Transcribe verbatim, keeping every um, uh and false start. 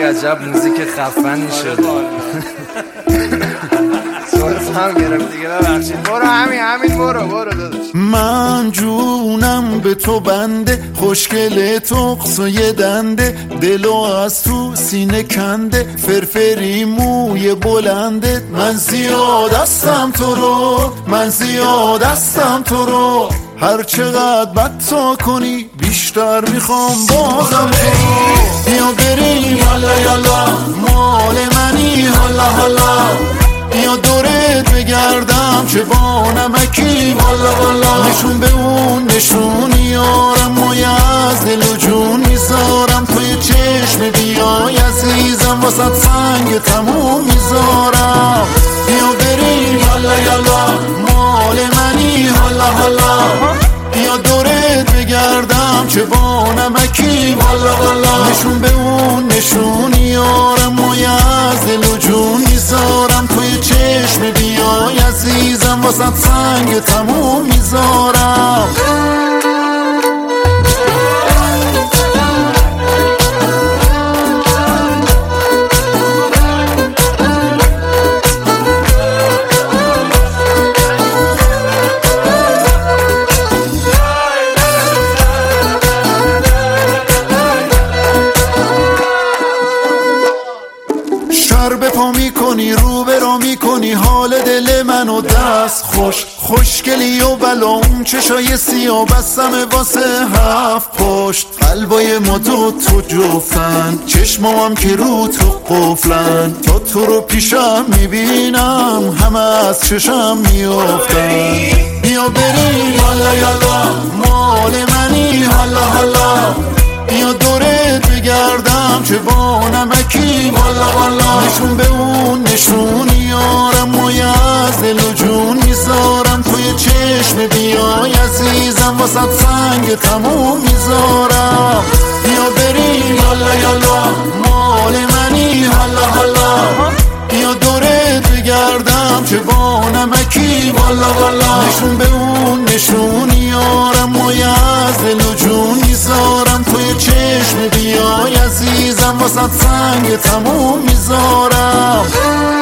ولی عجب موزیک خفنی شده. صرف هم گرفت دیگه، ببخشید. برو همین همین برو برو داداش. من جونم به تو بنده، خوشگل تقص و یه دنده، دلو از تو سینه کنده، فرفری موی بلنده. من زیاد هستم تو رو، من زیاد هستم تو رو، هر چقدر بد تا کنی بیشتر میخوام بازم تو رو. بیا بریم یالا یالا، مال منی حالا حالا، بیا دورت بگردم چه با نمکی والا والا. نشون به اون نشونی یارم، مایه از دل و جون میذارم، توی چشم بیای عزیزم واسه سنگ تموم میذارم. بیا بریم یالا یالا، مال منی حالا حالا، بیا دورت بگردم چه با نمکی والا والا. نشون به اون نشونی یارم، مایه از دل و جون میذارم، توی چشم بیای عزیزم واسه سنگ تموم میذارم. سر به پا میکنی، رو به را میکنی، حال دل منو دست خوش. خوشگلی و بلا اون چشای سیاه بستم واسه هفت پشت. قلبای ما دو تو جفتن، چشمام که رو تو قفلن، تا تو رو پیشم میبینم همه از چشم میافتن. بیا بریم یالا یالا، مال منی حالا حالا، بیا دورت بگردم چه با نمکی والا والا. نشون به اون نشونی یارم، مایه از دل و جون میذارم، توی چشم بیای عزیزم واسه سنگ تموم میذارم. بیا بریم یالا یالا، مال منی حالا حالا، بیا دورت بگردم چه با نمکی والا والا. نشون به اون نشونی یارم، مایه از دل و جون میذارم، توی چشم بیای عزیزم واسه سنگ تموم میذارم.